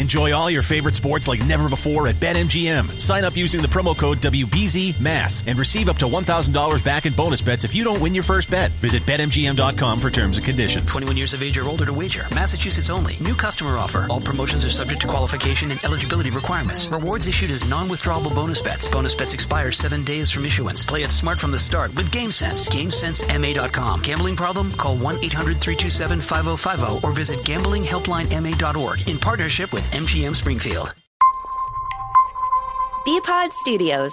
Enjoy all your favorite sports like never before at BetMGM. Sign up using the promo code WBZMASS and receive up to $1,000 back in bonus bets if you don't win your first bet. Visit BetMGM.com for terms and conditions. 21 years of age or older to wager. Massachusetts only. New customer offer. All promotions are subject to qualification and eligibility requirements. Rewards issued as non-withdrawable bonus bets. Bonus bets expire 7 days from issuance. Play it smart from the start with GameSense. GameSenseMA.com. Gambling problem? Call 1-800-327-5050 or visit gamblinghelplinema.org in partnership with MGM Springfield. BPod Studios.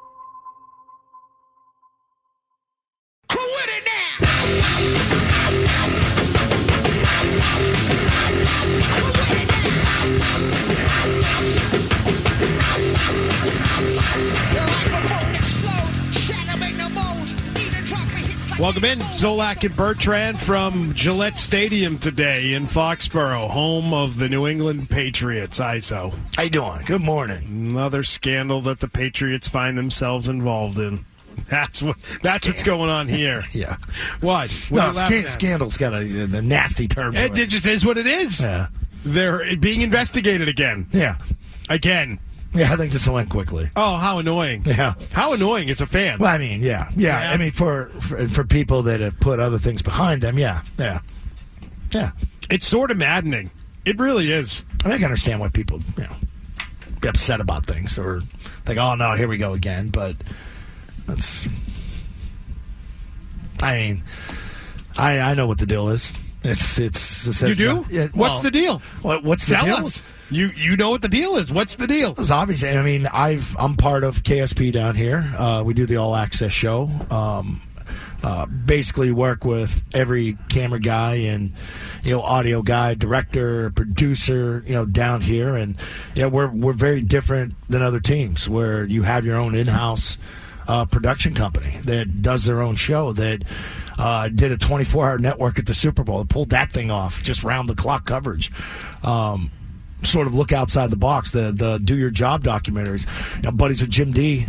Who with it now? Welcome in, Zolak and Bertrand from Gillette Stadium today in Foxborough, home of the New England Patriots. ISO. How you doing? Good morning. Another scandal that the Patriots find themselves involved in. That's what's going on here. Yeah. What? No, scandal's got a nasty term. It just is what it is. Yeah. They're being investigated again. Yeah. Again. Yeah, I think this went quickly. Oh, how annoying. Yeah. How annoying as a fan. Well, I mean, yeah. I mean, for people that have put other things behind them, yeah. It's sort of maddening. It really is. I mean, I can understand why people, be upset about things or think, oh, no, here we go again. But that's, I mean, I know what the deal is. It says you do? What's the deal? What's the Tell deal? us. You know what the deal is. What's the deal? It's obviously, I mean, I'm part of KSP down here. We do the All Access show. Basically work with every camera guy and, audio guy, director, producer, down here. And, we're very different than other teams where you have your own in-house production company that does their own show that did a 24-hour network at the Super Bowl. Pulled that thing off, just round-the-clock coverage. Sort of look outside the box. The Do Your Job documentaries. Buddies with Jimmy D,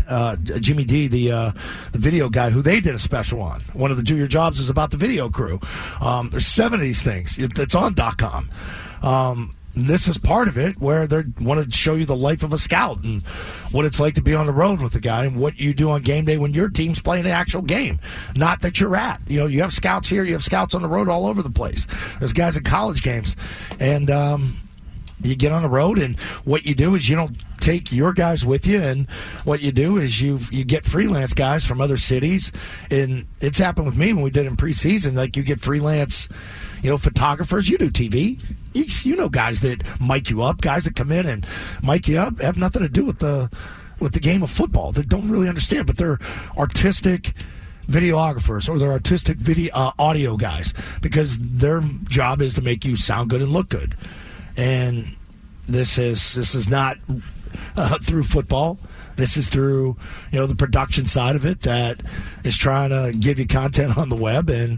the video guy, who they did a special on. One of the Do Your Jobs is about the video crew. There's 7 of these things. It's on .com. This is part of it where they want to show you the life of a scout and what it's like to be on the road with the guy and what you do on game day when your team's playing the actual game. Not that you're at. You have scouts here. You have scouts on the road all over the place. There's guys at college games. And you get on the road, and what you do is you don't take your guys with you, and what you do is you get freelance guys from other cities. And it's happened with me when we did in preseason. Like, you get freelance photographers. You do TV. You know guys that mic you up, guys that come in and mic you up, have nothing to do with the game of football. They don't really understand, but they're artistic videographers or they're artistic audio guys because their job is to make you sound good and look good. And this is not through football. This is through the production side of it that is trying to give you content on the web, and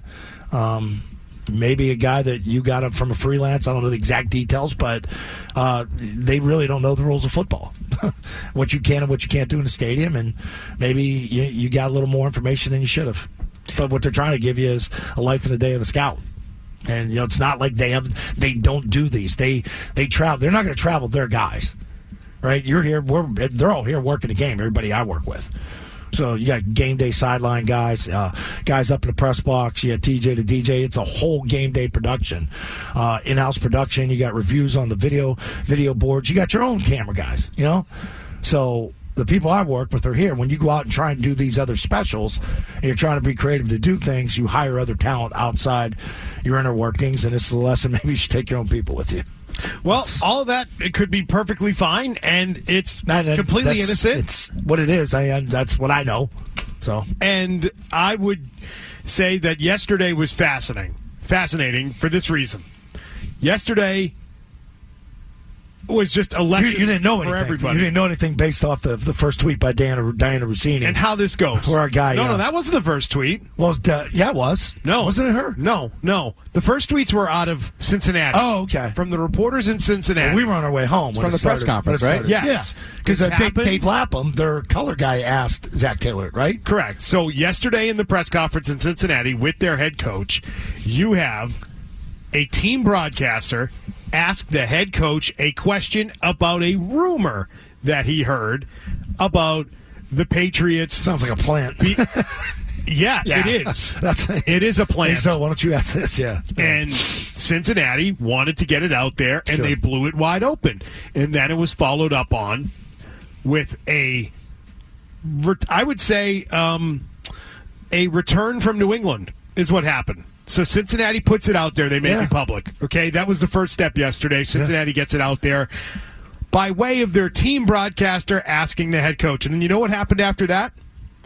maybe a guy that you got from a freelance. I don't know the exact details, but they really don't know the rules of football, what you can and what you can't do in the stadium, and maybe you got a little more information than you should have. But what they're trying to give you is a life in a day of the scout. And it's not like they don't do these. They travel. They're not going to travel their guys, right? You're here. They're all here working the game. Everybody I work with. So you got game day sideline guys, guys up in the press box. You got TJ to DJ. It's a whole game day production, in-house production. You got reviews on the video boards. You got your own camera guys. So the people I work with are here. When you go out and try and do these other specials, and you're trying to be creative to do things, you hire other talent outside your inner workings, and it's a lesson. Maybe you should take your own people with you. Well, all of that, it could be perfectly fine, and it's completely innocent. It's what it is. That's what I know. So, and I would say that yesterday was fascinating for this reason. Yesterday was just a lesson you didn't know anything. for everybody. You didn't know anything based off the first tweet by Diana Rossini. And how this goes. For our guy. No, that wasn't the first tweet. Well, yeah, it was. No. Wasn't it her? No. The first tweets were out of Cincinnati. Oh, okay. From the reporters in Cincinnati. Well, we were on our way home. From the press conference, right? Yes. Because Dave Lapham, their color guy, asked Zach Taylor, right? Correct. So yesterday in the press conference in Cincinnati with their head coach, you have a team broadcaster asked the head coach a question about a rumor that he heard about the Patriots. Sounds like a plant. Yeah, it is. It is a plant. Hey, so why don't you ask this? Yeah. And Cincinnati wanted to get it out there, and Sure. they blew it wide open. And then it was followed up on with a return from New England is what happened. So Cincinnati puts it out there. They make it public. Okay, that was the first step yesterday. Cincinnati gets it out there by way of their team broadcaster asking the head coach. And then you know what happened after that?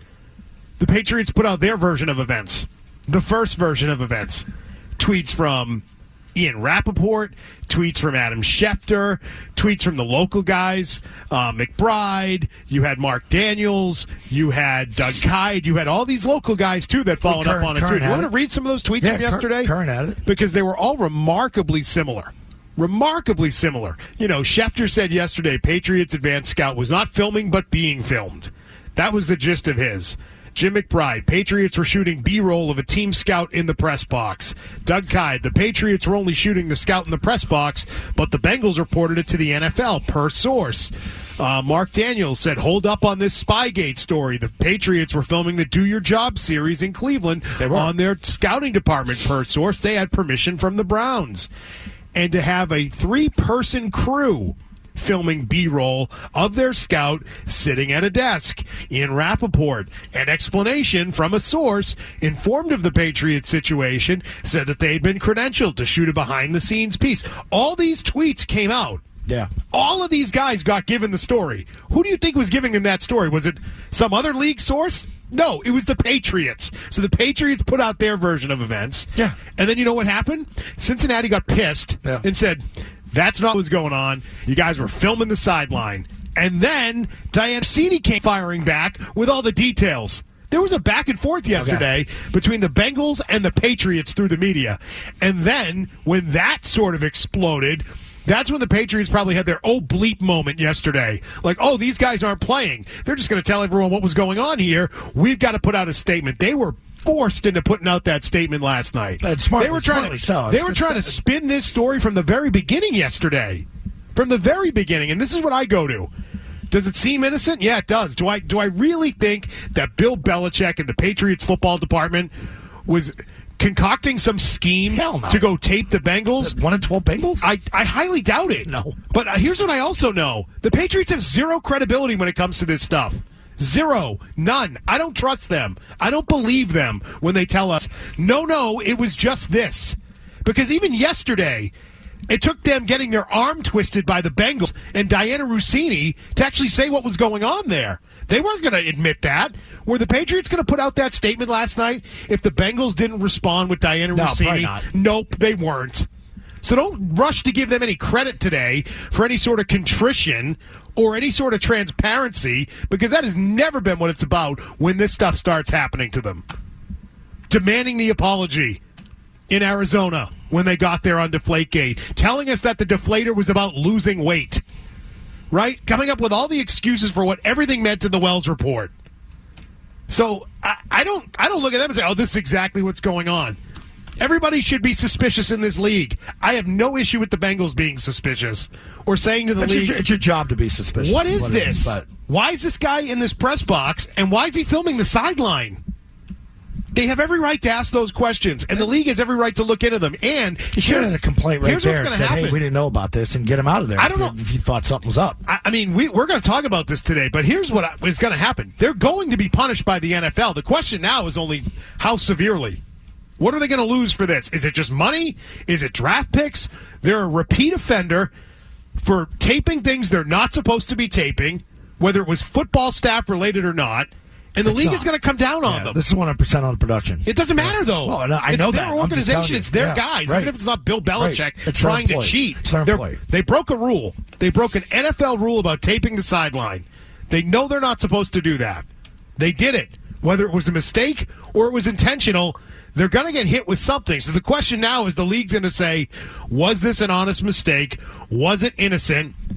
The Patriots put out their version of events, the first version of events. Tweets from Ian Rappaport, tweets from Adam Schefter, tweets from the local guys, McBride, you had Mark Daniels, you had Doug Kyed, you had all these local guys, too, that followed up on it, too. You want to read some of those tweets from yesterday? Current at it. Because they were all remarkably similar. Remarkably similar. You know, Schefter said yesterday, Patriots Advanced Scout was not filming but being filmed. That was the gist of his. Jim McBride, Patriots were shooting B-roll of a team scout in the press box. Doug Kyed, the Patriots were only shooting the scout in the press box, but the Bengals reported it to the NFL, per source. Mark Daniels said, hold up on this Spygate story. The Patriots were filming the Do Your Job series in Cleveland on their scouting department, per source. They had permission from the Browns. And to have a 3-person crew filming B-roll of their scout sitting at a desk. Ian Rappaport, an explanation from a source informed of the Patriots situation, said that they had been credentialed to shoot a behind-the-scenes piece. All these tweets came out. Yeah. All of these guys got given the story. Who do you think was giving them that story? Was it some other league source? No, it was the Patriots. So the Patriots put out their version of events. Yeah. And then you know what happened? Cincinnati got pissed and said, that's not what was going on. You guys were filming the sideline. And then Diane Russini came firing back with all the details. There was a back and forth yesterday between the Bengals and the Patriots through the media. And then when that sort of exploded, that's when the Patriots probably had their oh bleep moment yesterday. Like, oh, these guys aren't playing. They're just going to tell everyone what was going on here. We've got to put out a statement. They were forced into putting out that statement last night. They were trying to spin this story from the very beginning yesterday. From the very beginning. And this is what I go to. Does it seem innocent? Yeah, it does. Do I really think that Bill Belichick and the Patriots football department was concocting some scheme to go tape the Bengals? 1-12 Bengals? I highly doubt it. No. But here's what I also know. The Patriots have zero credibility when it comes to this stuff. Zero. None. I don't trust them. I don't believe them when they tell us, no, it was just this. Because even yesterday, it took them getting their arm twisted by the Bengals and Diana Russini to actually say what was going on there. They weren't going to admit that. Were the Patriots going to put out that statement last night if the Bengals didn't respond with Diana Russini? Probably not. Nope, they weren't. So don't rush to give them any credit today for any sort of contrition or any sort of transparency, because that has never been what it's about when this stuff starts happening to them. Demanding the apology in Arizona when they got there on Deflategate, telling us that the deflator was about losing weight, right? Coming up with all the excuses for what everything meant in the Wells report. So I don't look at them and say, oh, this is exactly what's going on. Everybody should be suspicious in this league. I have no issue with the Bengals being suspicious or saying to the league, it's your job to be suspicious. What is this? Why is this guy in this press box, and why is he filming the sideline? They have every right to ask those questions, and the league has every right to look into them. And you should have a complaint right there and said, happen. hey, we didn't know about this, and get him out of there. I don't know if you thought something was up. I mean, we're going to talk about this today, but here's what is going to happen. They're going to be punished by the NFL. The question now is only how severely. What are they going to lose for this? Is it just money? Is it draft picks? They're a repeat offender for taping things they're not supposed to be taping, whether it was football staff related or not. And the league is going to come down on them. This is 100% on the production. It doesn't matter, though. Well, I know that. It's their organization. It's their guys. Even if it's not Bill Belichick trying to cheat. They broke a rule. They broke an NFL rule about taping the sideline. They know they're not supposed to do that. They did it. Whether it was a mistake or it was intentional, they're going to get hit with something. So the question now is the league's going to say, was this an honest mistake? Was it innocent?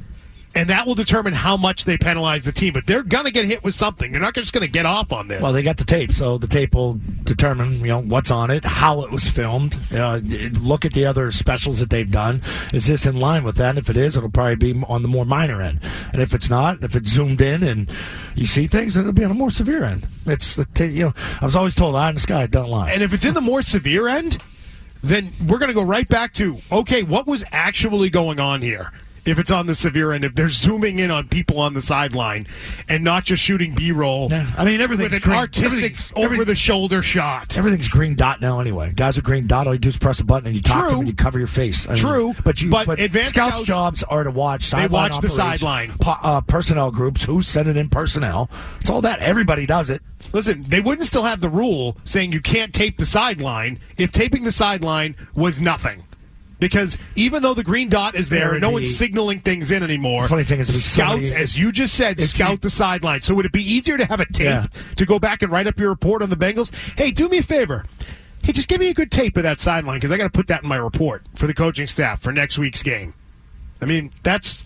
And that will determine how much they penalize the team. But they're going to get hit with something. They're not just going to get off on this. Well, they got the tape, so the tape will determine, what's on it, how it was filmed. Look at the other specials that they've done. Is this in line with that? And if it is, it'll probably be on the more minor end. And if it's not, if it's zoomed in and you see things, then it'll be on a more severe end. It's I was always told, eye in the sky, don't lie. And if it's in the more severe end, then we're going to go right back to, okay, what was actually going on here? If it's on the severe end, if they're zooming in on people on the sideline and not just shooting B-roll, everything's with an artistic over-the-shoulder shot. Everything's green dot now anyway. Guys with green dot, all you do is press a button and you talk to them and you cover your face. But advanced scouts' jobs are to watch sideline. They watch the sideline. Personnel groups, who's sending in personnel. It's all that. Everybody does it. Listen, they wouldn't still have the rule saying you can't tape the sideline if taping the sideline was nothing. Because even though the green dot is there and no one's signaling things in anymore, the funny thing is scouts, as you just said, scout the sideline. So would it be easier to have a tape to go back and write up your report on the Bengals? Hey, do me a favor. Hey, just give me a good tape of that sideline because I got to put that in my report for the coaching staff for next week's game. I mean, that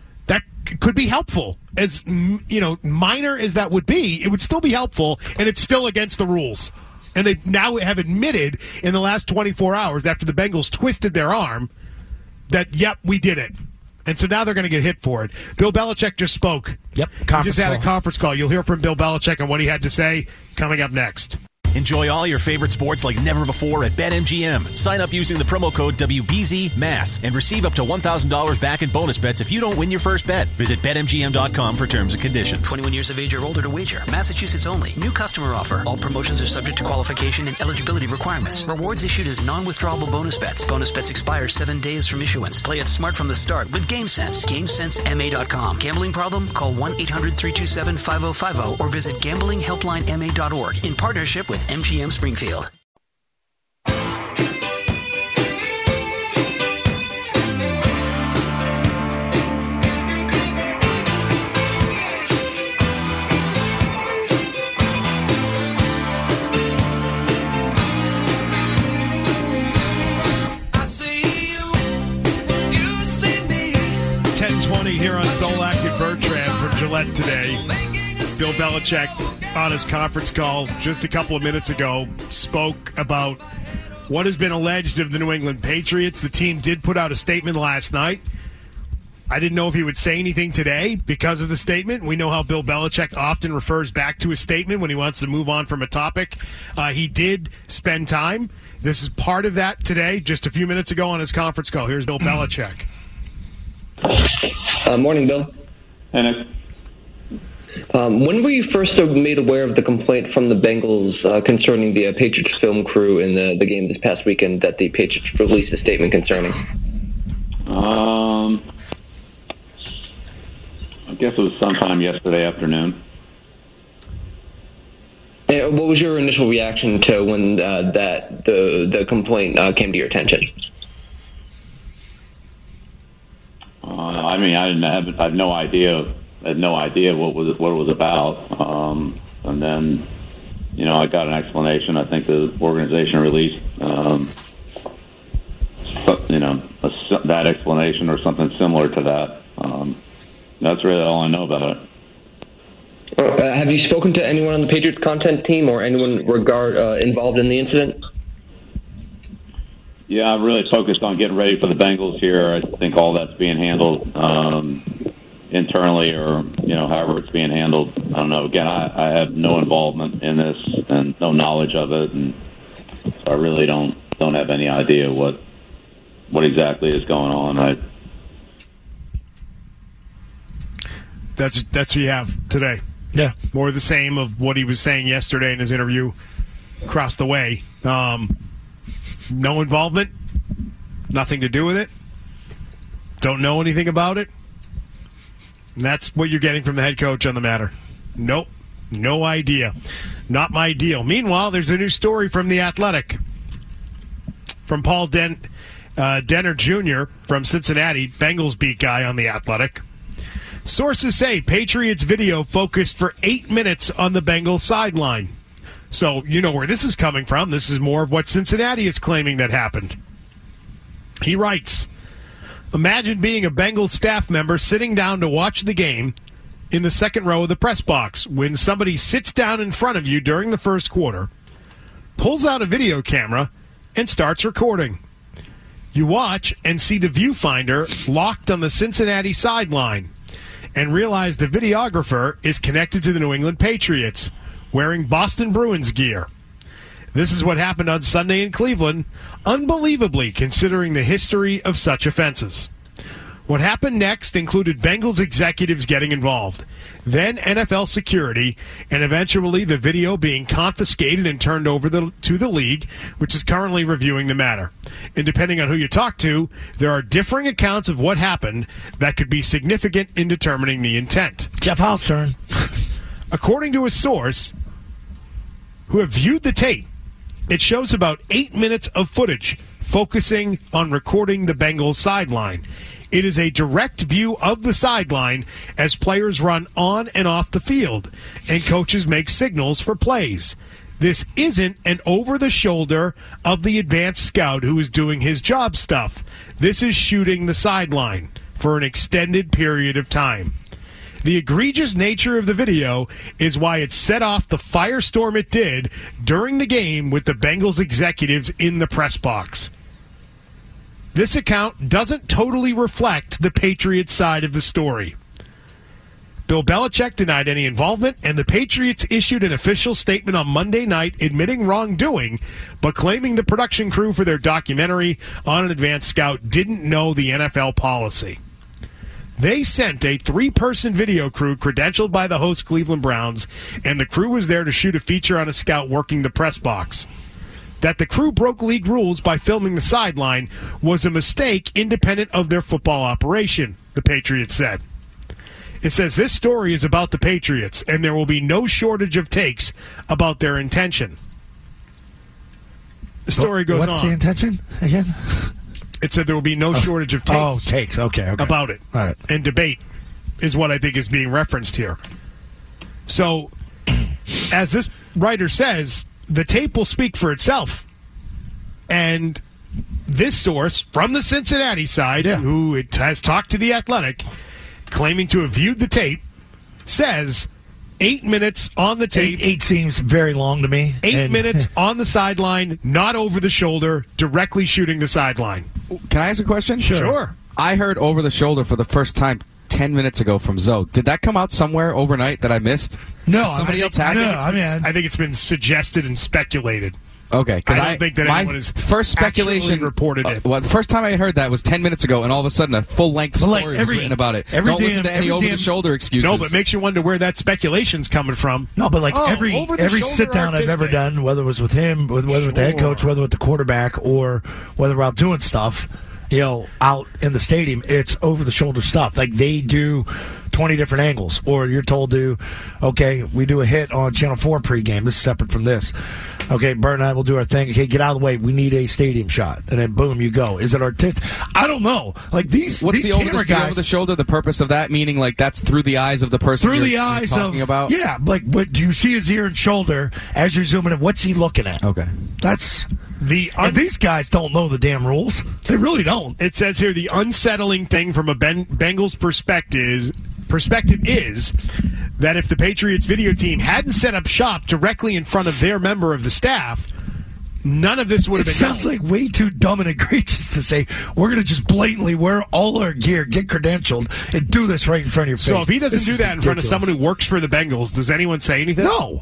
could be helpful. As minor as that would be, it would still be helpful, and it's still against the rules. And they now have admitted in the last 24 hours after the Bengals twisted their arm that, yep, we did it. And so now they're going to get hit for it. Bill Belichick just spoke. Yep, he just had a conference call. You'll hear from Bill Belichick on what he had to say coming up next. Enjoy all your favorite sports like never before at BetMGM. Sign up using the promo code WBZMASS and receive up to $1,000 back in bonus bets if you don't win your first bet. Visit BetMGM.com for terms and conditions. 21 years of age or older to wager. Massachusetts only. New customer offer. All promotions are subject to qualification and eligibility requirements. Rewards issued as non-withdrawable bonus bets. Bonus bets expire 7 days from issuance. Play it smart from the start with GameSense. GameSenseMA.com. Gambling problem? Call 1-800-327-5050 or visit gamblinghelplinema.org in partnership with MGM Springfield. Here on Zolak and Bertrand from Gillette today. Bill Belichick on his conference call just a couple of minutes ago spoke about what has been alleged of the New England Patriots. The team did put out a statement last night. I didn't know if he would say anything today because of the statement. We know how Bill Belichick often refers back to a statement when he wants to move on from a topic. He did spend time. This is part of that today, just a few minutes ago on his conference call. Here's Bill Belichick. Morning, Bill. Hey, Nick. When were you first made aware of the complaint from the Bengals concerning the Patriots film crew in the game this past weekend that the Patriots released a statement concerning? I guess it was sometime yesterday afternoon. And what was your initial reaction to when the complaint came to your attention? I had no idea. I had no idea what it was about. And then, I got an explanation. I think the organization released, that explanation or something similar to that. That's really all I know about it. Have you spoken to anyone on the Patriots content team or anyone involved in the incident? Yeah, I've really focused on getting ready for the Bengals here. I think all that's being handled internally or, however it's being handled. I don't know. Again, I have no involvement in this and no knowledge of it, and so I really don't have any idea what exactly is going on. That's what you have today. Yeah. More of the same of what he was saying yesterday in his interview across the way. No involvement, nothing to do with it, don't know anything about it. And that's what you're getting from the head coach on the matter. Nope, no idea. Not my deal. Meanwhile, there's a new story from The Athletic. From Paul Denner Jr. from Cincinnati, Bengals beat guy on The Athletic. Sources say Patriots video focused for 8 minutes on the Bengals sideline. So you know where this is coming from. This is more of what Cincinnati is claiming that happened. He writes, Imagine being a Bengals staff member sitting down to watch the game in the second row of the press box when somebody sits down in front of you during the first quarter, pulls out a video camera, and starts recording. You watch and see the viewfinder locked on the Cincinnati sideline and realize the videographer is connected to the New England Patriots wearing Boston Bruins gear. This is what happened on Sunday in Cleveland, unbelievably considering the history of such offenses. What happened next included Bengals executives getting involved, then NFL security, and eventually the video being confiscated and turned over to the league, which is currently reviewing the matter. And depending on who you talk to, there are differing accounts of what happened that could be significant in determining the intent. Jeff Halstern. According to a source who have viewed the tape, it shows about 8 minutes of footage focusing on recording the Bengals sideline. It is a direct view of the sideline as players run on and off the field, and coaches make signals for plays. This isn't an over-the-shoulder of the advanced scout who is doing his job stuff. This is shooting the sideline for an extended period of time. The egregious nature of the video is why it set off the firestorm it did during the game with the Bengals executives in the press box. This account doesn't totally reflect the Patriots side of the story. Bill Belichick denied any involvement, and the Patriots issued an official statement on Monday night admitting wrongdoing, but claiming the production crew for their documentary on an advanced scout didn't know the NFL policy. They sent a 3-person video crew credentialed by the host Cleveland Browns, and the crew was there to shoot a feature on a scout working the press box. That the crew broke league rules by filming the sideline was a mistake independent of their football operation, the Patriots said. It says this story is about the Patriots, and there will be no shortage of takes about their intention. The story goes on. What's the intention again? It said there will be no shortage of takes. Oh, takes. Okay. About it. All right. And debate is what I think is being referenced here. So, as this writer says, the tape will speak for itself. And this source from the Cincinnati side, who has talked to The Athletic, claiming to have viewed the tape, says 8 minutes on the tape. Eight seems very long to me. 8 minutes on the sideline, not over the shoulder, directly shooting the sideline. Can I ask a question? Sure. I heard over the shoulder for the first time 10 minutes ago from Zoe. Did that come out somewhere overnight that I missed? No. Somebody else had it? I think it's been suggested and speculated. Okay, I don't think that anyone has first speculation reported it. Well, the first time I heard that was 10 minutes ago, and all of a sudden a full-length story was written about it. Don't listen to any over-the-shoulder excuses. No, but it makes you wonder where that speculation's coming from. No, but every sit-down I've ever done, whether it was with him, whether with the head coach, whether with the quarterback, or whether we're out doing stuff, out in the stadium, it's over-the-shoulder stuff. Like, they do 20 different angles. Or you're told to, okay, we do a hit on Channel 4 pregame. This is separate from this. Okay, Bert and I will do our thing. Okay, get out of the way. We need a stadium shot. And then, boom, you go. Is it artistic? I don't know. Like, these camera guys... over the shoulder, the purpose of that? Meaning, like, that's through the eyes of the person you're talking about? Yeah, like, but do you see his ear and shoulder as you're zooming in? What's he looking at? Okay. That's... And these guys don't know the damn rules. They really don't. It says here the unsettling thing from a Bengals perspective is that if the Patriots video team hadn't set up shop directly in front of their member of the staff, none of this would have been known. It sounds like way too dumb and egregious to say, we're going to just blatantly wear all our gear, get credentialed, and do this right in front of your face. So if he doesn't do that in front of someone who works for the Bengals, does anyone say anything? No.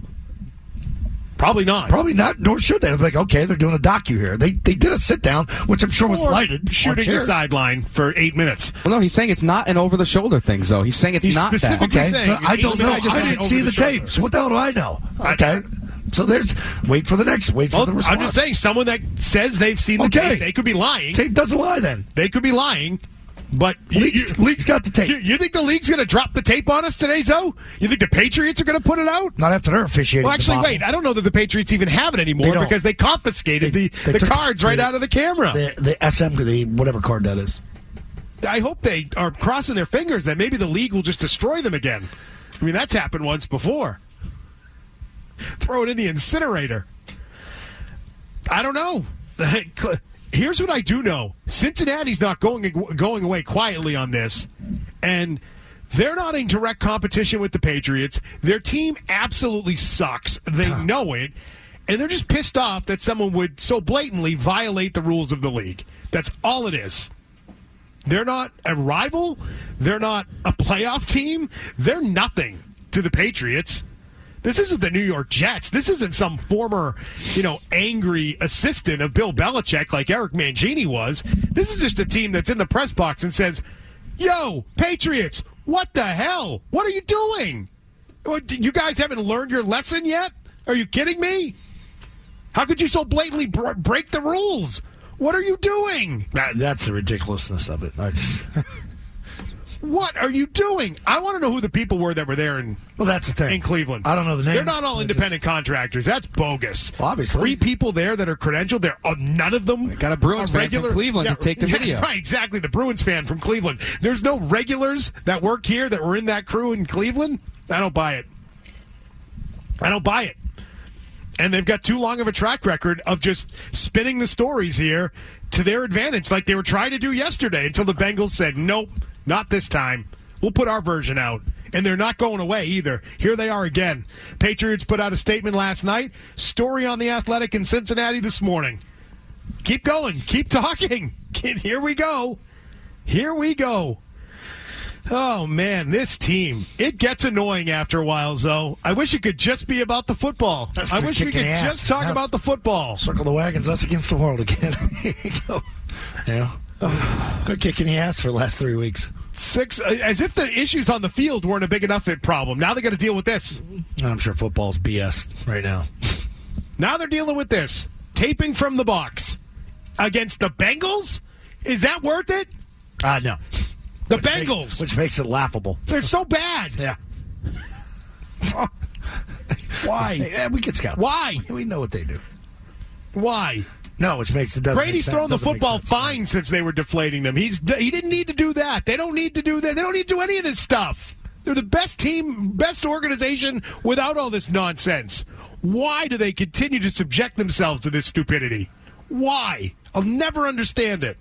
Probably not. Probably not, nor should they. Like, okay, they're doing a docu here. They did a sit-down, which I'm sure was lighted. Shooting the sideline for 8 minutes. Well, no, he's saying it's not an over-the-shoulder thing, though. He's saying it's not that. Okay, I don't know. I didn't see the tapes. What the hell do I know? Okay. So wait for the next, wait for the response. I'm just saying, someone that says they've seen the tape, they could be lying. Tape doesn't lie then. They could be lying. But League's got the tape. You think the league's going to drop the tape on us today, Zoe? You think the Patriots are going to put it out? Not after they're officiating. Well, actually, wait. I don't know that the Patriots even have it anymore because they confiscated the cards right out of the camera. The SM, whatever card that is. I hope they are crossing their fingers that maybe the league will just destroy them again. I mean, that's happened once before. Throw it in the incinerator. I don't know. here's what I do know. Cincinnati's not going away quietly on this, and they're not in direct competition with the Patriots. Their team absolutely sucks. They know it, and they're just pissed off that someone would so blatantly violate the rules of the league. That's all it is. They're not a rival. They're not a playoff team. They're nothing to the Patriots. This isn't the New York Jets. This isn't some former, angry assistant of Bill Belichick like Eric Mangini was. This is just a team that's in the press box and says, "Yo, Patriots, what the hell? What are you doing? You guys haven't learned your lesson yet? Are you kidding me? How could you so blatantly break the rules? What are you doing?" That's the ridiculousness of it. What are you doing? I want to know who the people were that were there that's the thing. In Cleveland. I don't know the names. They're not all independent contractors. That's bogus. Well, obviously. 3 people there that are credentialed. None of them got a Bruins fan from Cleveland to take the video. Right, exactly. The Bruins fan from Cleveland. There's no regulars that work here that were in that crew in Cleveland. I don't buy it. And they've got too long of a track record of just spinning the stories here to their advantage like they were trying to do yesterday until the Bengals said, nope, not this time. We'll put our version out. And they're not going away either. Here they are again. Patriots put out a statement last night. Story on The Athletic in Cincinnati this morning. Keep going. Keep talking. Here we go. Oh, man, this team. It gets annoying after a while, Zoe. I wish it could just be about the football. I wish we could just talk about the football. Circle the wagons, us against the world again. Here you go. Yeah. Good kick in the ass for the last 3 weeks. 6, as if the issues on the field weren't a big enough problem. Now they got to deal with this. I'm sure football's BS right now. Now they're dealing with this. Taping from the box against the Bengals? Is that worth it? No. The Bengals. Which makes it laughable. They're so bad. Yeah. Why? We can scout. Why? We know what they do. Why? No, which makes it doesn't. Brady's thrown the football fine since they were deflating them. He didn't need to do that. They don't need to do that. They don't need to do any of this stuff. They're the best team, best organization without all this nonsense. Why do they continue to subject themselves to this stupidity? Why? I'll never understand it.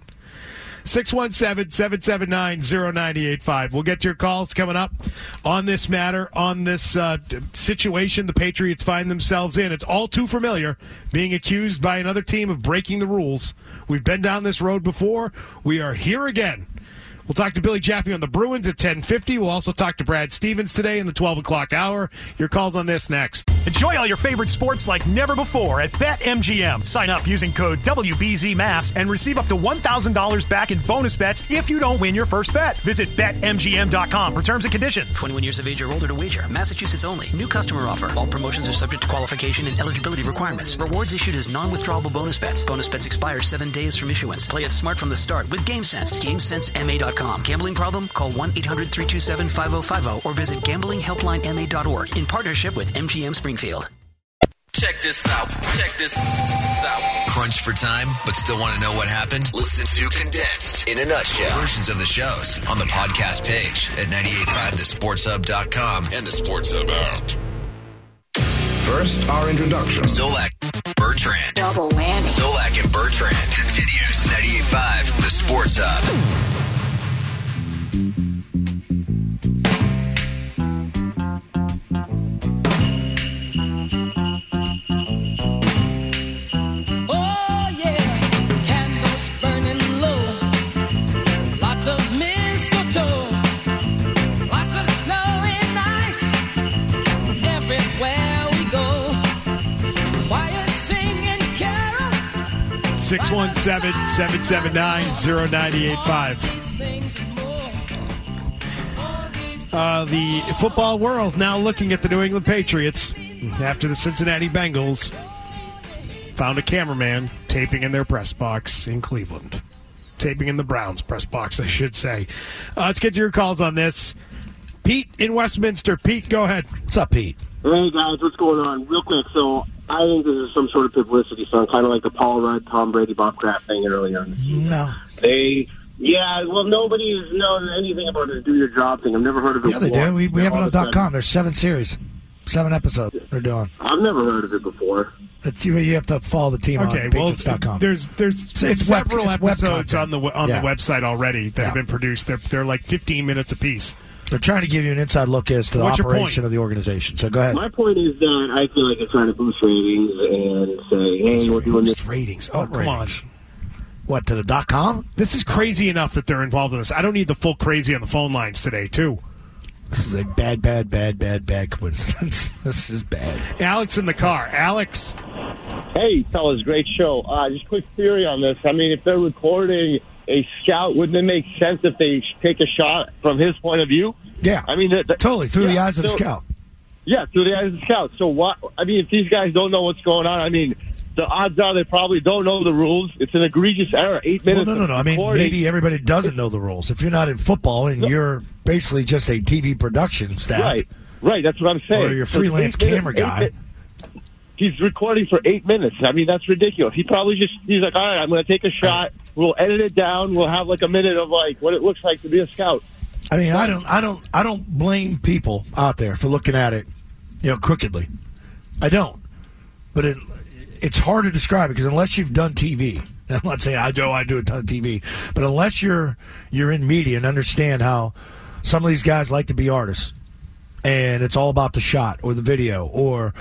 617-779-0985. We'll get to your calls coming up on this matter, on this situation the Patriots find themselves in. It's all too familiar, being accused by another team of breaking the rules. We've been down this road before. We are here again. We'll talk to Billy Jaffe on the Bruins at 10:50. We'll also talk to Brad Stevens today in the 12 o'clock hour. Your calls on this next. Enjoy all your favorite sports like never before at BetMGM. Sign up using code WBZMass and receive up to $1,000 back in bonus bets if you don't win your first bet. Visit BetMGM.com for terms and conditions. 21 years of age or older to wager. Massachusetts only. New customer offer. All promotions are subject to qualification and eligibility requirements. Rewards issued as non-withdrawable bonus bets. Bonus bets expire 7 days from issuance. Play it smart from the start with GameSense. GameSenseMA.com. Gambling problem? Call 1-800-327-5050 or visit gamblinghelplinema.org in partnership with MGM Springfield. Check this out. Crunch for time, but still want to know what happened? Listen to Condensed in a Nutshell. Versions of the shows on the podcast page at 985thesportshub.com and the Sports Hub app. First, our introduction. Zolak, Bertrand. Double whammy. Zolak and Bertrand continues 98.5 the Sports Hub. Mistletoe, lots of snow and ice everywhere we go. Choir singing carols. 617-779-0985. The football world now looking at the New England Patriots after the Cincinnati Bengals found a cameraman taping in their press box in Cleveland. Taping in the Browns press box, I should say. Let's get to your calls on this. Pete in Westminster. Pete, go ahead. What's up, Pete? Hey, guys, what's going on? Real quick, so I think this is some sort of publicity stunt, kind of like the Paul Rudd, Tom Brady, Bob Kraft thing earlier in the season. No. Nobody's known anything about this do your job thing. I've never heard of it before. Yeah, they do. We have it on .com. There's 7 series, 7 episodes they're doing. I've never heard of it before. You have to follow the team on Patriots.com. There's several episodes on the website already that have been produced. They're like 15 minutes apiece. They're trying to give you an inside look as to the operation of the organization. So go ahead. My point is that I feel like they're trying to boost ratings and say, hey, we're doing this. Ratings. Oh, come on. What, to the .com? This is crazy enough that they're involved in this. I don't need the full crazy on the phone lines today, too. This is a bad coincidence. This is bad. Alex in the car. Alex. Hey, fellas, great show. Just quick theory on this. I mean, if they're recording a scout, wouldn't it make sense if they take a shot from his point of view? Yeah. I mean, totally, through the eyes of the scout. Yeah, through the eyes of the scout. So what? I mean, if these guys don't know what's going on, I mean, the odds are they probably don't know the rules. It's an egregious error. 8 minutes. Well, no. I mean, maybe everybody doesn't know the rules. If you're not in football and you're basically just a TV production staff. Right. That's what I'm saying. Or you're a freelance camera guy. He's recording for 8 minutes. I mean, that's ridiculous. He's like, all right, I'm going to take a shot. We'll edit it down. We'll have like a minute of like what it looks like to be a scout. I mean, I don't blame people out there for looking at it, crookedly. I don't. But it's hard to describe because unless you've done TV, I'm not saying I do a ton of TV, but unless you're in media and understand how some of these guys like to be artists, and it's all about the shot or the video, or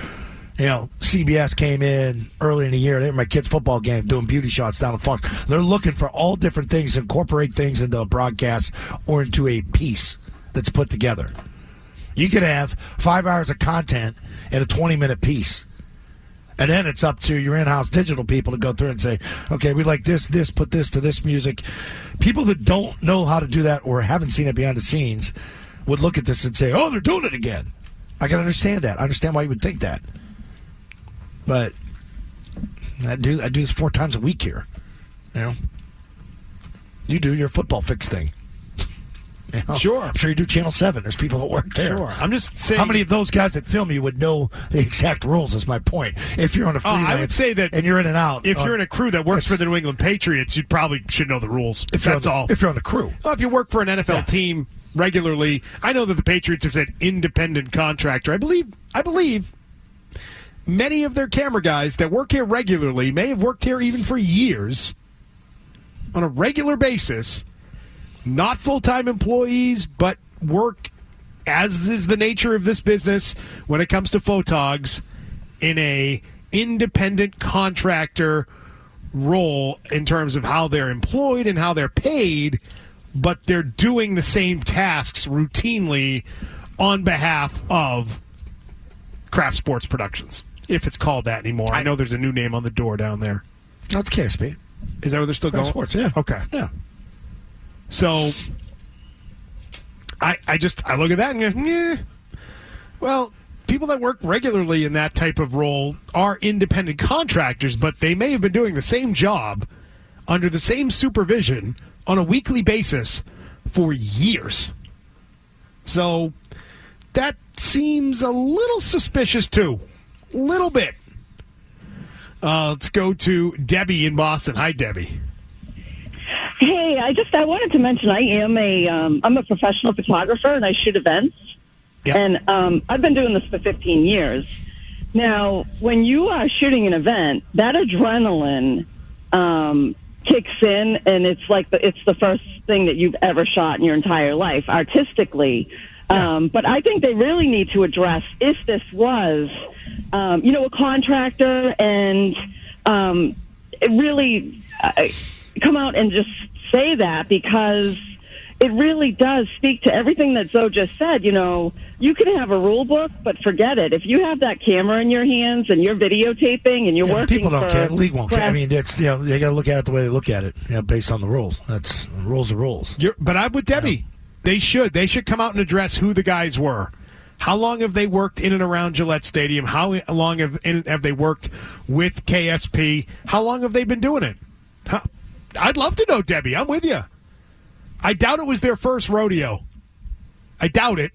CBS came in early in the year. They were my kids' football game doing beauty shots down the Fox. They're looking for all different things, incorporate things into a broadcast or into a piece that's put together. You could have 5 hours of content in a 20-minute piece. And then it's up to your in-house digital people to go through and say, okay, we like this, put this to this music. People that don't know how to do that or haven't seen it behind the scenes would look at this and say, oh, they're doing it again. I can understand that. I understand why you would think that. But I do this 4 times a week here. You do your football fix thing. Sure. I'm sure you do Channel 7. There's people that work there. Sure. I'm just saying. How many of those guys that film you would know the exact rules is my point. If you're on a freelance I would say that and you're in and out. If you're in a crew that works for the New England Patriots, you probably should know the rules. That's all. If you're on the crew. Well, if you work for an NFL team regularly, I know that the Patriots have said independent contractor. I believe many of their camera guys that work here regularly may have worked here even for years on a regular basis. Not full-time employees, but work, as is the nature of this business when it comes to photogs, in a independent contractor role in terms of how they're employed and how they're paid, but they're doing the same tasks routinely on behalf of Craft Sports Productions, if it's called that anymore. I know there's a new name on the door down there. No, it's KSP. Is that where they're still Craft going? Sports, yeah. Okay. Yeah. So, I look at that and go, yeah. Well, people that work regularly in that type of role are independent contractors, but they may have been doing the same job under the same supervision on a weekly basis for years. So, that seems a little suspicious, too. A little bit. Let's go to Debbie in Boston. Hi, Debbie. Hey, I wanted to mention I'm a professional photographer and I shoot events. Yep. And I've been doing this for 15 years. Now, when you are shooting an event, that adrenaline kicks in, and it's like it's the first thing that you've ever shot in your entire life, artistically. But I think they really need to address if this was, a contractor, and it really come out and just say that, because it really does speak to everything that Zoe just said. You can have a rule book, but forget it. If you have that camera in your hands and you're videotaping and you're working, people don't care. The league won't care. I mean, it's they got to look at it the way they look at it, based on the rules. That's rules are rules. But I'm with Debbie. They should come out and address who the guys were. How long have they worked in and around Gillette Stadium? How long have they worked with KSP? How long have they been doing it? I'd love to know, Debbie. I'm with you. I doubt it was their first rodeo. I doubt it,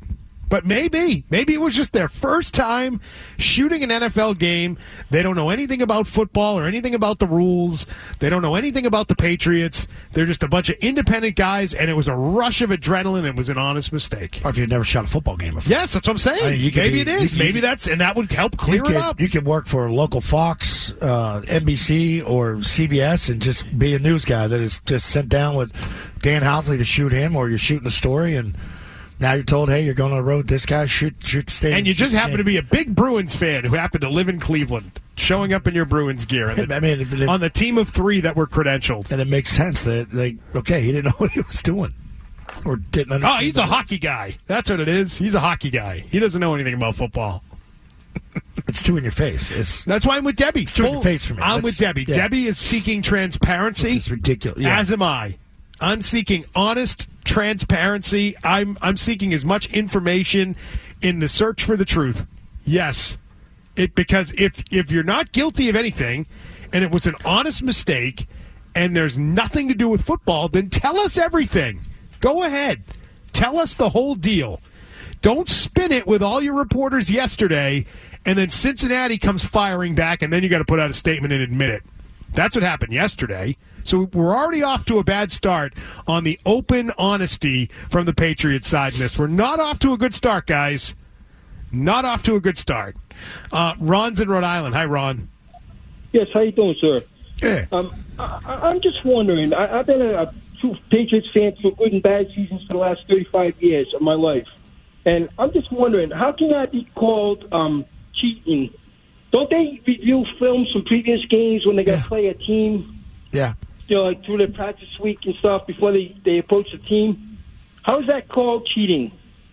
But maybe it was just their first time shooting an NFL game. They don't know anything about football or anything about the rules. They don't know anything about the Patriots. They're just a bunch of independent guys, and it was a rush of adrenaline. It was an honest mistake. Or if you've never shot a football game before. Yes, that's what I'm saying. Maybe it is. Maybe that would help clear it up. You could work for local Fox, NBC, or CBS and just be a news guy that is just sent down with Dan Housley to shoot him, or you're shooting a story and now you're told, hey, you're going on the road with this guy, shoot the stadium. And you just happen to be a big Bruins fan who happened to live in Cleveland, showing up in your Bruins gear. On the team of 3 that were credentialed. And it makes sense that, he didn't know what he was doing. Or didn't understand. Oh, he's a hockey guy. That's what it is. He's a hockey guy. He doesn't know anything about football. It's too in your face. That's why I'm with Debbie. It's too in your face for me. I'm with Debbie. Yeah. Debbie is seeking transparency. It's ridiculous. Yeah. As am I. I'm seeking honest transparency. I'm seeking as much information in the search for the truth. Yes. Because if you're not guilty of anything and it was an honest mistake and there's nothing to do with football, then tell us everything. Go ahead. Tell us the whole deal. Don't spin it with all your reporters yesterday and then Cincinnati comes firing back and then you got to put out a statement and admit it. That's what happened yesterday. So we're already off to a bad start on the open honesty from the Patriots side in this. We're not off to a good start, guys. Not off to a good start. Ron's in Rhode Island. Hi, Ron. Yes, how you doing, sir? Yeah. I'm just wondering. I've been a true Patriots fan for good and bad seasons for the last 35 years of my life. And I'm just wondering, how can that be called cheating? Don't they review films from previous games when they got to play a team? Yeah. Like through their practice week and stuff before they approach the team? How is that called cheating?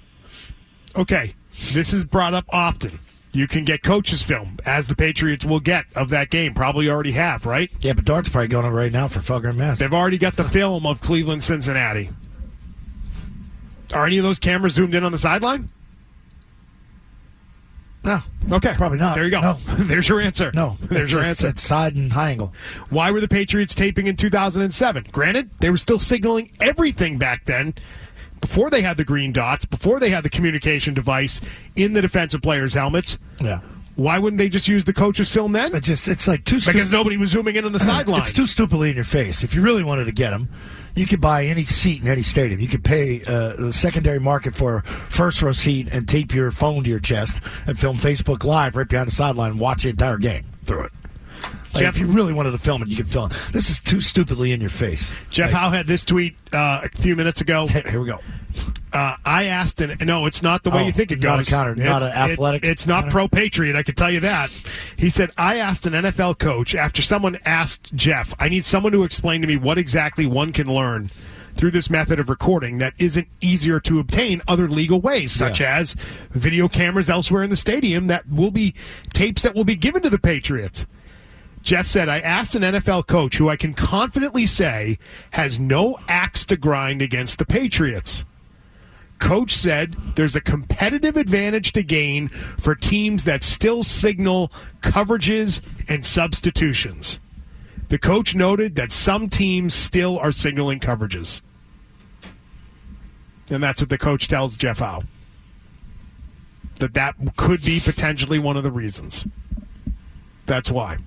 Okay. This is brought up often. You can get coaches' film, as the Patriots will get of that game. Probably already have, right? Yeah, but Dart's probably going on right now for Felger and Mass. They've already got the film of Cleveland, Cincinnati. Are any of those cameras zoomed in on the sideline? No. Okay. Probably not. There you go. No. There's your answer. No. There's your answer. It's side and high angle. Why were the Patriots taping in 2007? Granted, they were still signaling everything back then, before they had the green dots, before they had the communication device in the defensive players' helmets. Yeah. Why wouldn't they just use the coach's film then? It's like too stupid. Because nobody was zooming in on the sideline. It's too stupidly in your face. If you really wanted to get them, you could buy any seat in any stadium. You could pay the secondary market for a first-row seat and tape your phone to your chest and film Facebook Live right behind the sideline and watch the entire game through it. Jeff, if you really wanted to film it, you could film it. This is too stupidly in your face. Jeff Howe had this tweet a few minutes ago. Here we go. I asked, no, it's not the way you think it goes. Not a counter, not an athletic. It's not pro-Patriot, I can tell you that. He said, I asked an NFL coach after someone asked Jeff, I need someone to explain to me what exactly one can learn through this method of recording that isn't easier to obtain other legal ways, such as video cameras elsewhere in the stadium that will be tapes that will be given to the Patriots. Jeff said, I asked an NFL coach who I can confidently say has no axe to grind against the Patriots. Coach said there's a competitive advantage to gain for teams that still signal coverages and substitutions. The coach noted that some teams still are signaling coverages. And that's what the coach tells Jeff Howe. That could be potentially one of the reasons. That's why.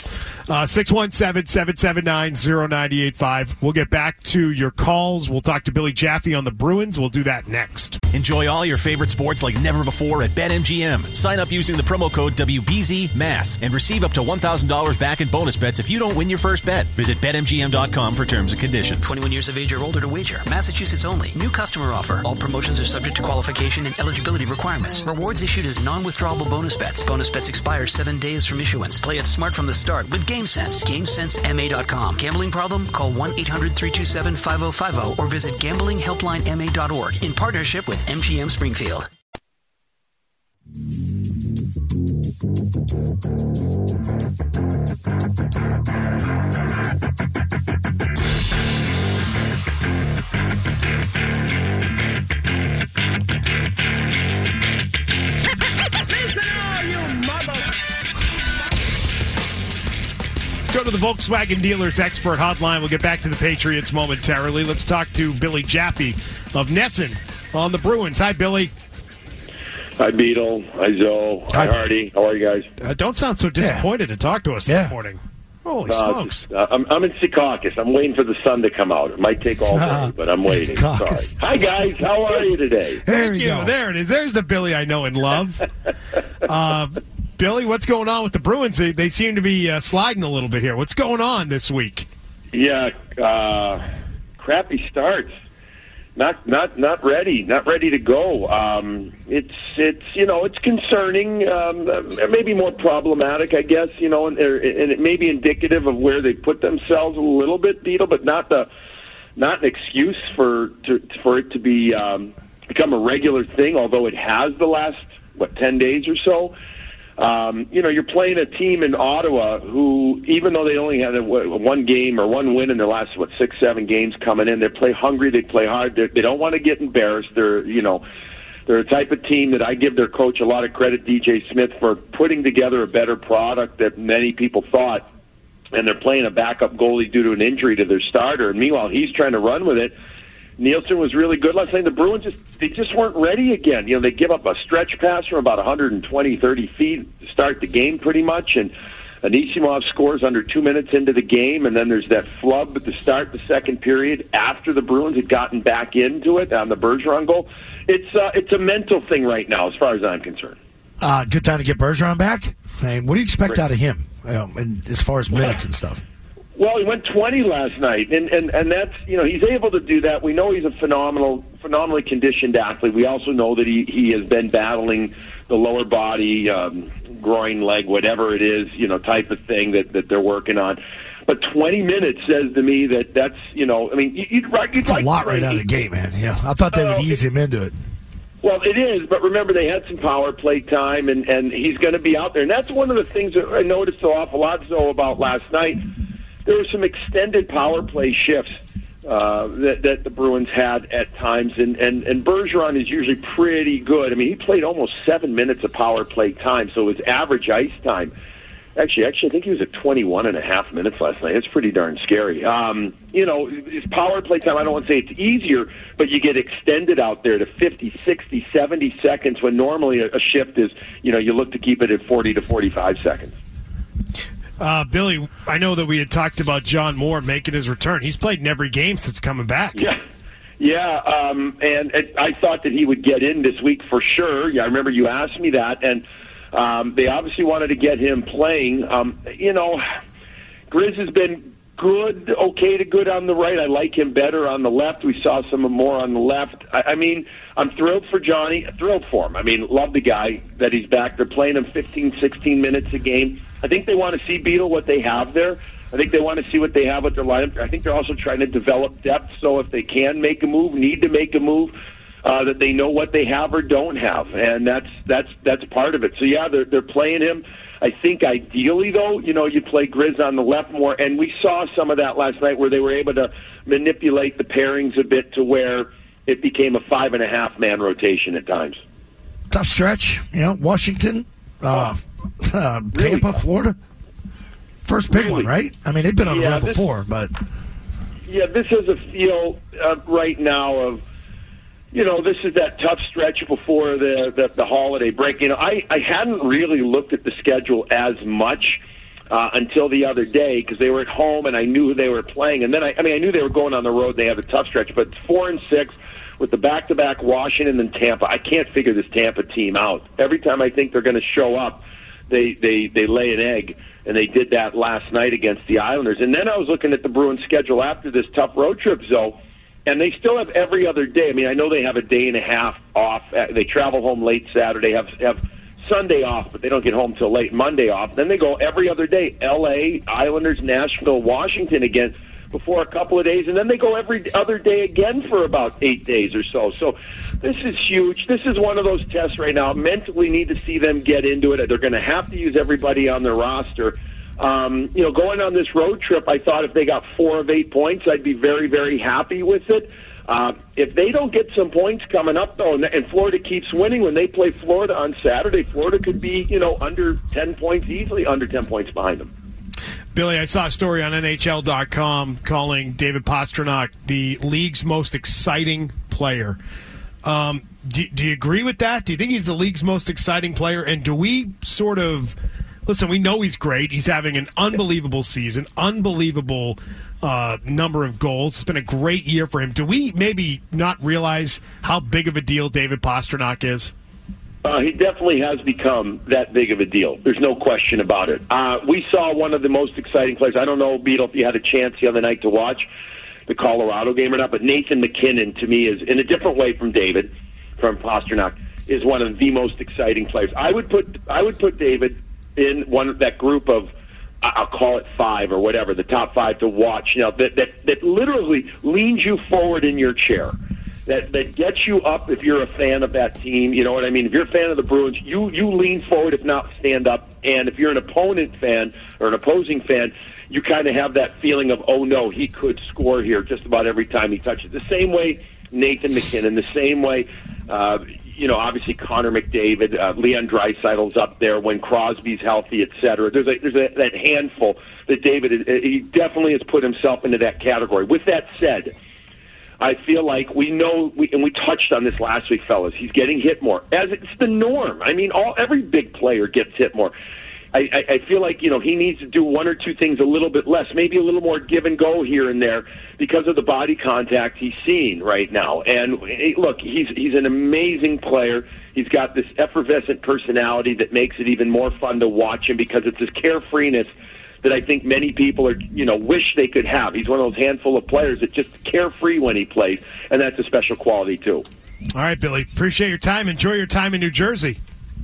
617-779-0985. We'll get back to your calls. We'll talk to Billy Jaffe on the Bruins. We'll do that next. Enjoy all your favorite sports like never before at BetMGM. Sign up using the promo code WBZMASS and receive up to $1,000 back in bonus bets if you don't win your first bet. Visit BetMGM.com for terms and conditions. 21 years of age or older to wager. Massachusetts only. New customer offer. All promotions are subject to qualification and eligibility requirements. Rewards issued as non-withdrawable bonus bets. Bonus bets expire 7 days from issuance. Play it smart from the start with GameSense. GameSenseMA.com. Gambling problem? Call 1-800-327-5050 or visit gamblinghelplinema.org in partnership with MGM Springfield. Let's go to the Volkswagen Dealers Expert Hotline. We'll get back to the Patriots momentarily. Let's talk to Billy Jaffe of Nesson on the Bruins. Hi, Billy. Hi, Beetle. Hi, Zoe. Hi, Hardy. How are you guys? Don't sound so disappointed to talk to us this morning. Holy smokes. I'm in Secaucus. I'm waiting for the sun to come out. It might take all day, but I'm waiting. Sorry. Hi, guys. How are you today? Thank you. There it is. There's the Billy I know and love. Billy, what's going on with the Bruins? They seem to be sliding a little bit here. What's going on this week? Yeah, crappy starts. Not ready to go. It's concerning. Maybe more problematic, I guess. And it may be indicative of where they put themselves a little bit, Beetle, but not an excuse for it to be become a regular thing. Although it has the last 10 days or so. You're playing a team in Ottawa who, even though they only had one game or one win in their last 6-7 games coming in, they play hungry, they play hard, they don't want to get embarrassed. They're a type of team that I give their coach a lot of credit, DJ Smith, for putting together a better product that many people thought. And they're playing a backup goalie due to an injury to their starter. And meanwhile, he's trying to run with it. Nielsen was really good last night. The Bruins just weren't ready again. They give up a stretch pass from about 120, 30 feet to start the game pretty much, and Anisimov scores under 2 minutes into the game, and then there's that flub at the start the second period after the Bruins had gotten back into it on the Bergeron goal. It's a mental thing right now as far as I'm concerned. Good time to get Bergeron back? What do you expect out of him as far as minutes and stuff? Well, he went 20 last night, and that's, he's able to do that. We know he's a phenomenally conditioned athlete. We also know that he has been battling the lower body, groin, leg, whatever it is, type of thing that they're working on. But 20 minutes says to me that's, you'd it's a lot right out of the gate, man. Yeah, I thought they would ease him into it. Well, it is, but remember they had some power play time, and he's going to be out there. And that's one of the things that I noticed an awful lot, about last night. There were some extended power play shifts that the Bruins had at times, and Bergeron is usually pretty good. I mean, he played almost 7 minutes of power play time, so his average ice time, actually, I think he was at 21 and a half minutes last night. It's pretty darn scary. His power play time, I don't want to say it's easier, but you get extended out there to 50, 60, 70 seconds when normally a shift is, you look to keep it at 40 to 45 seconds. Billy, I know that we had talked about John Moore making his return. He's played in every game since coming back. Yeah, and I thought that he would get in this week for sure. Yeah, I remember you asked me that, and they obviously wanted to get him playing. Grizz has been good, okay to good on the right. I like him better on the left. We saw some more on the left. I'm thrilled for Johnny, thrilled for him. Love the guy that he's back. They're playing him 15, 16 minutes a game. I think they want to see, Beetle, what they have there. I think they want to see what they have with their lineup. I think they're also trying to develop depth, so if they can make a move, need to make a move, that they know what they have or don't have, and that's part of it. So, yeah, they're playing him. I think ideally, though, you play Grizz on the left more, and we saw some of that last night where they were able to manipulate the pairings a bit to where it became a 5.5-man rotation at times. Tough stretch, Washington, Tampa, Florida. First big one, right? They've been on the road before, but... Yeah, this has a feel right now of, this is that tough stretch before the holiday break. I hadn't really looked at the schedule as much until the other day because they were at home and I knew who they were playing. And then I knew they were going on the road. They had a tough stretch, but 4 and 6 with the back-to-back Washington and Tampa. I can't figure this Tampa team out. Every time I think they're going to show up, they lay an egg, and they did that last night against the Islanders. And then I was looking at the Bruins schedule after this tough road trip, Zoe, and they still have every other day. I know they have a day and a half off. They travel home late Saturday, have Sunday off, but they don't get home till late Monday off. Then they go every other day, L.A., Islanders, Nashville, Washington again before a couple of days, and then they go every other day again for about 8 days or so. So this is huge. This is one of those tests right now. Mentally need to see them get into it. They're going to have to use everybody on their roster. Going on this road trip, I thought if they got 4 of 8 points, I'd be very, very happy with it. If they don't get some points coming up, though, and Florida keeps winning, when they play Florida on Saturday, Florida could be, under 10 points, easily under 10 points behind them. Billy, I saw a story on NHL.com calling David Pastrnak the league's most exciting player. Do you agree with that? Do you think he's the league's most exciting player? And do we sort of listen? We know he's great. He's having an unbelievable season, unbelievable number of goals. It's been a great year for him. Do we maybe not realize how big of a deal David Pastrnak is? He definitely has become that big of a deal. There's no question about it. We saw one of the most exciting players. I don't know, Beetle, if you had a chance the other night to watch the Colorado game or not, but Nathan McKinnon, to me, is, in a different way from David, from Pastrnak, is one of the most exciting players. I would put David in that group of, I'll call it 5 or whatever, the top 5 to watch. That literally leans you forward in your chair. That gets you up if you're a fan of that team. You know what I mean? If you're a fan of the Bruins, you lean forward, if not stand up. And if you're an opponent fan or an opposing fan, you kind of have that feeling of, oh, no, he could score here just about every time he touches. The same way Nathan McKinnon, the same way, obviously Connor McDavid, Leon Draisaitl's up there when Crosby's healthy, et cetera. There's that handful that David, he definitely has put himself into that category. With that said, I feel like we know, and we touched on this last week, fellas, he's getting hit more, as it's the norm. I mean, every big player gets hit more. I feel like, he needs to do one or two things a little bit less, maybe a little more give and go here and there because of the body contact he's seeing right now. And look, he's an amazing player. He's got this effervescent personality that makes it even more fun to watch him because it's his carefreeness that I think many people are, wish they could have. He's one of those handful of players that just carefree when he plays, and that's a special quality too. All right, Billy. Appreciate your time. Enjoy your time in New Jersey.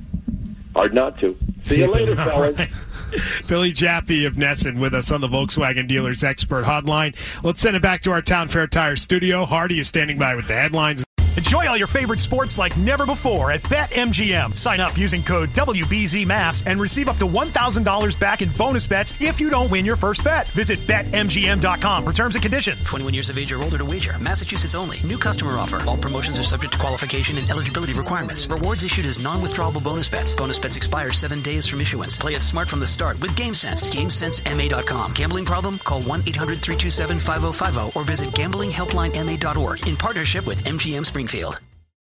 Hard not to. See you later, fellas. Right. Billy Jaffe of Nesson with us on the Volkswagen Dealers Expert Hotline. Let's send it back to our Town Fair Tire studio. Hardy is standing by with the headlines. Enjoy all your favorite sports like never before at BetMGM. Sign up using code WBZMass and receive up to $1,000 back in bonus bets if you don't win your first bet. Visit BetMGM.com for terms and conditions. 21 years of age or older to wager. Massachusetts only. New customer offer. All promotions are subject to qualification and eligibility requirements. Rewards issued as non-withdrawable bonus bets. Bonus bets expire 7 days from issuance. Play it smart from the start with GameSense. GameSenseMA.com. Gambling problem? Call 1-800-327-5050 or visit gamblinghelplinema.org in partnership with MGM Springfield.